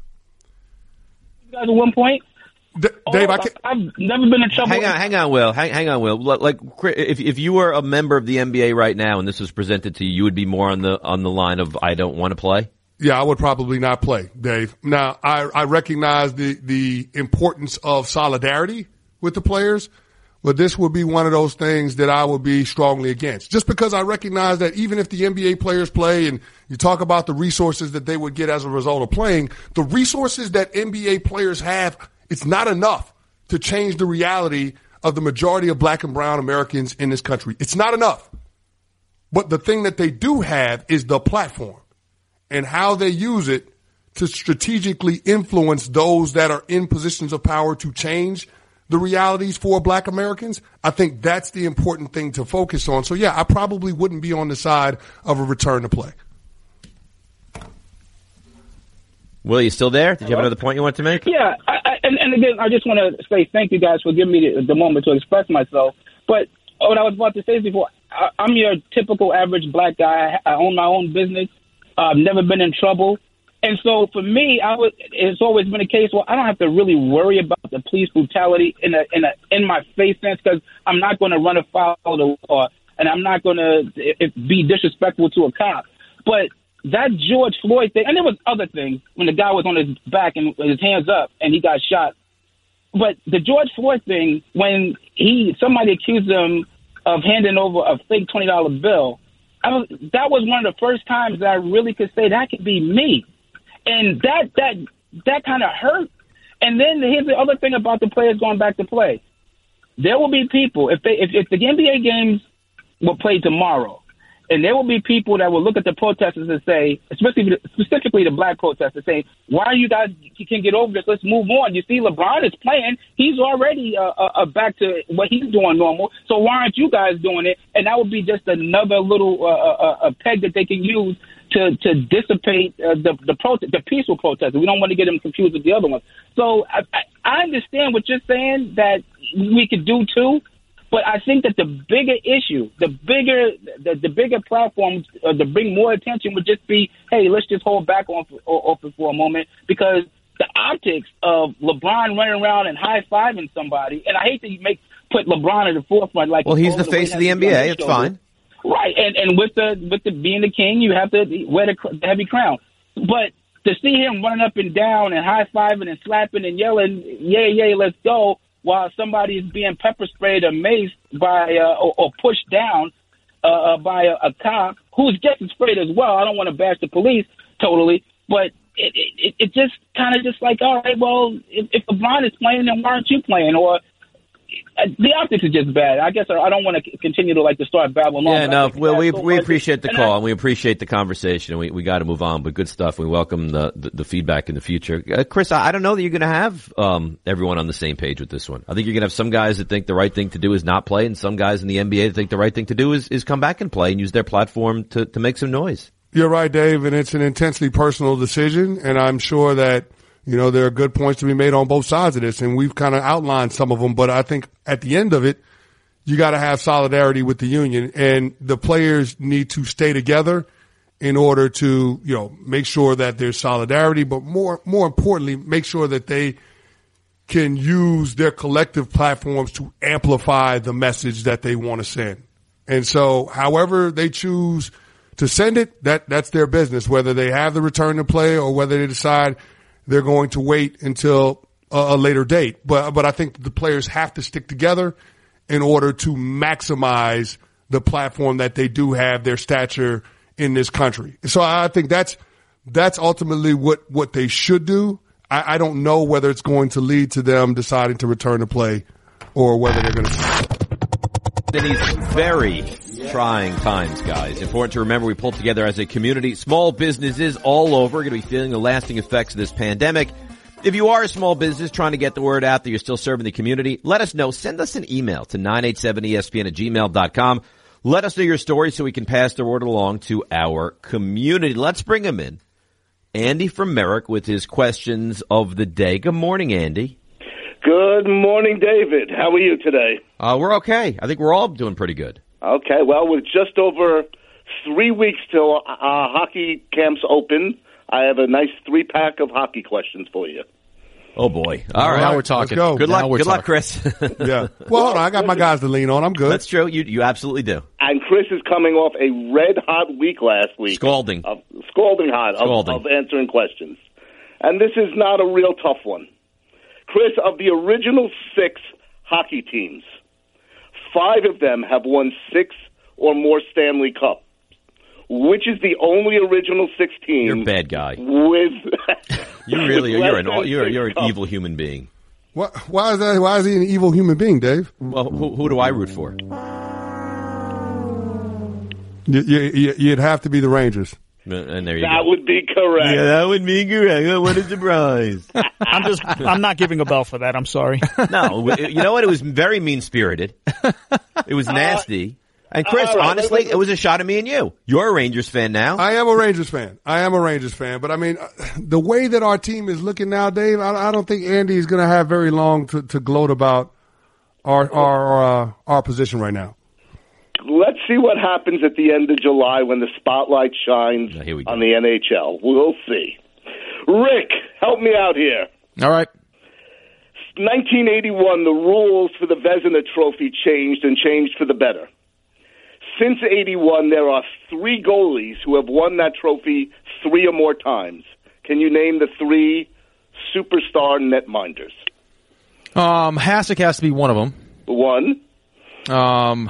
You guys at one point? D- Dave, oh, I can't. I've never been in trouble. Hang on, hang on, Will. Hang, hang on, Will. Like, if if you were a member of the N B A right now and this was presented to you, you would be more on the on the line of I don't want to play. Yeah, I would probably not play, Dave. Now, I, I recognize the the importance of solidarity with the players, but this would be one of those things that I would be strongly against. Just because I recognize that even if the N B A players play and you talk about the resources that they would get as a result of playing, the resources that N B A players have, it's not enough to change the reality of the majority of black and brown Americans in this country. It's not enough. But the thing that they do have is the platform and how they use it to strategically influence those that are in positions of power to change the realities for black Americans. I think that's the important thing to focus on. So, yeah, I probably wouldn't be on the side of a return to play. Will, you still there? Did you have another point you want to make? Yeah, I, I, and, and again, I just want to say thank you guys for giving me the, the moment to express myself. But what I was about to say before, I, I'm your typical average black guy. I, I own my own business. Uh, I've never been in trouble. And so for me, I would, it's always been a case where I don't have to really worry about the police brutality in a in a in my face sense, because I'm not going to run afoul of the law and I'm not going to be disrespectful to a cop. But that George Floyd thing, and there was other things when the guy was on his back and with his hands up and he got shot. But the George Floyd thing, when he somebody accused him of handing over a fake twenty dollar bill, I was, that was one of the first times that I really could say that could be me. And that that that kind of hurt. And then here's the other thing about the players going back to play. There will be people, if they if, if the N B A games were played tomorrow And there will be people that will look at the protesters and say, especially specifically the black protesters, saying, why are you guys you can get over this? Let's move on. You see, LeBron is playing. He's already uh, uh, back to what he's doing normal. So why aren't you guys doing it? And that would be just another little uh, uh, a peg that they can use to to dissipate uh, the the, prote- the peaceful protesters. We don't want to get them confused with the other ones. So I, I, I understand what you're saying that we could do too. But I think that the bigger issue, the bigger the, the bigger platform uh, to bring more attention would just be, hey, let's just hold back on off it for a moment, because the optics of LeBron running around and high-fiving somebody, and I hate to make put LeBron at the forefront. Like, well, he's the face of the N B A. It's fine. Right, and and with the with the being the king, you have to wear the, the heavy crown. But to see him running up and down and high-fiving and slapping and yelling, yay, yay, let's go, while somebody is being pepper sprayed or maced by uh, or, or pushed down uh, by a, a cop who's just as afraid as well. I don't want to bash the police totally, but it it, it just kind of just like, all right, well, if, if LeBron is playing, then why aren't you playing? Or the optics is just bad. I guess I don't want to continue to like to start babbling on. Yeah, no, well, we so we appreciate the and call I, and we appreciate the conversation, and we we got to move on. But good stuff. We welcome the the, the feedback in the future. Uh, Chris, I, I don't know that you're going to have um everyone on the same page with this one. I think you're going to have some guys that think the right thing to do is not play, and some guys in the N B A that think the right thing to do is is come back and play and use their platform to to make some noise. You're right, Dave, and it's an intensely personal decision, and I'm sure that, you know, there are good points to be made on both sides of this, and we've kind of outlined some of them. But I think at the end of it, you got to have solidarity with the union, and the players need to stay together in order to, you know, make sure that there's solidarity, but more, more importantly, make sure that they can use their collective platforms to amplify the message that they want to send. And so however they choose to send it, that, that's their business, whether they have the return to play or whether they decide they're going to wait until a, a later date. But, but I think the players have to stick together in order to maximize the platform that they do have, their stature in this country. So I think that's, that's ultimately what, what they should do. I, I don't know whether it's going to lead to them deciding to return to play or whether they're going to. In these very trying times, guys, important to remember we pulled together as a community. Small businesses all over are going to be feeling the lasting effects of this pandemic. If you are a small business trying to get the word out that you're still serving the community, let us know. Send us an email to nine eight seven E S P N at gmail dot com. Let us know your story so we can pass the word along to our community. Let's bring him in. Andy from Merrick with his questions of the day. Good morning, Andy. Good morning, David. How are you today? Uh, we're okay. I think we're all doing pretty good. Okay, well, with just over three weeks till uh, hockey camps open, I have a nice three-pack of hockey questions for you. Oh, boy. All right. Now we're talking. Let's go. Good Now luck. we're Good talking. luck, Chris. Yeah. Well, hold on. I got my guys to lean on. I'm good. That's true. You you absolutely do. And Chris is coming off a red-hot week last week. Scalding. Of, scalding hot Scalding. Of, of answering questions. And this is not a real tough one. Chris, of the original six hockey teams, five of them have won six or more Stanley Cups. Which is the only original six team? You're a bad guy. With You really with are. You're an less than you're six you're an cups. evil human being. Why, why is that? Why is he an evil human being, Dave? Well, who, who do I root for? You, you, you'd have to be the Rangers. And there you That go. would be correct. Yeah, that would be correct. What a surprise. I'm just, I'm not giving a bell for that. I'm sorry. No, you know what? It was very mean-spirited. It was nasty. And Chris, all right, honestly, wait, wait, wait. it was a shot at me and you. You're a Rangers fan now. I am a Rangers fan. I am a Rangers fan. But, I mean, the way that our team is looking now, Dave, I, I don't think Andy is going to have very long to, to gloat about our our uh, our position right now. Let's see what happens at the end of July when the spotlight shines Now, here we go. on the N H L. We'll see. Rick, help me out here. All right. nineteen eighty-one, the rules for the Vezina Trophy changed and changed for the better. Since eighty-one, there are three goalies who have won that trophy three or more times. Can you name the three superstar netminders? Um, Hasek has to be one of them. One. Um,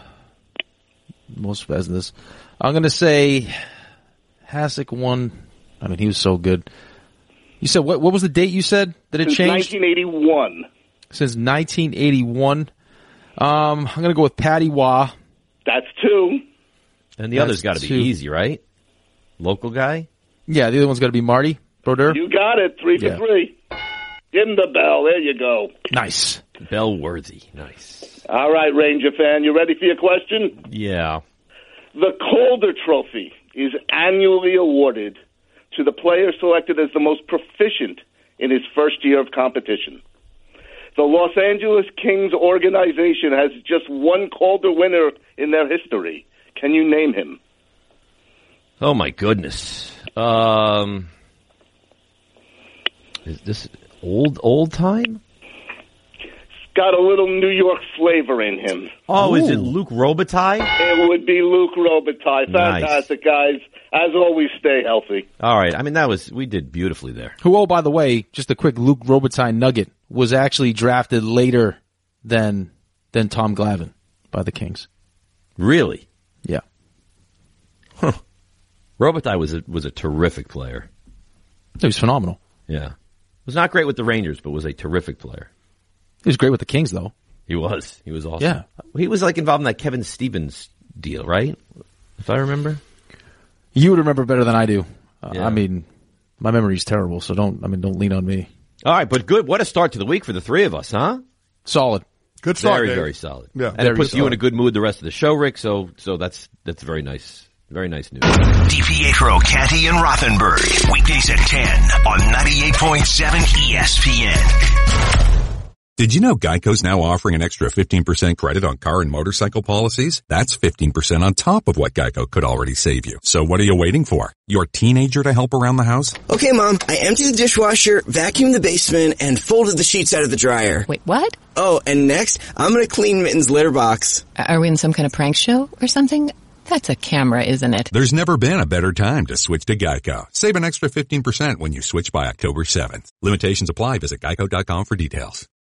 most business. I'm going to say Hasek won. I mean, he was so good. You said, what What was the date you said that it Since changed? nineteen eighty-one. Since nineteen eighty-one. Um, I'm going to go with Patty Waugh. That's two. And the That's other's got to be two. easy, right? Local guy? Yeah, the other one's got to be Marty Brodeur. You got it. Three for Yeah. three. Give him the bell. There you go. Nice. Bellworthy. Nice. All right, Ranger fan. You ready for your question? Yeah. The Calder Trophy is annually awarded to the player selected as the most proficient in his first year of competition. The Los Angeles Kings organization has just one Calder winner in their history. Can you name him? Oh, my goodness. Um, is this old, old time? Got a little New York flavor in him. Oh, Ooh. is it Luke Robitaille? It would be Luke Robitaille. Nice. Fantastic, guys. As always, stay healthy. All right. I mean, that was, we did beautifully there. Who, oh, by the way, just a quick Luke Robitaille nugget, was actually drafted later than than Tom Glavine by the Kings. Really? Yeah. Huh. Robitaille was a, was a terrific player. He was phenomenal. Yeah. Was not great with the Rangers, but was a terrific player. He was great with the Kings, though. He was. He was awesome. Yeah. He was like involved in that Kevin Stevens deal, right? If I remember. You would remember better than I do. Uh, Yeah. I mean, my memory's terrible, so don't, I mean, don't lean on me. All right, but good. What a start to the week for the three of us, huh? Solid. Good start, Very, Dave. very solid. Yeah, and very it puts you solid. in a good mood the rest of the show, Rick. So, so that's that's very nice. Very nice news. DiPietro, Canty, and Rothenberg. Weekdays at ten on ninety-eight point seven E S P N. Did you know Geico's now offering an extra fifteen percent credit on car and motorcycle policies? That's fifteen percent on top of what Geico could already save you. So what are you waiting for? Your teenager to help around the house? Okay, Mom, I emptied the dishwasher, vacuumed the basement, and folded the sheets out of the dryer. Wait, what? Oh, and next, I'm gonna clean Mitten's litter box. Are we in some kind of prank show or something? That's a camera, isn't it? There's never been a better time to switch to Geico. Save an extra fifteen percent when you switch by October seventh. Limitations apply. Visit geico dot com for details.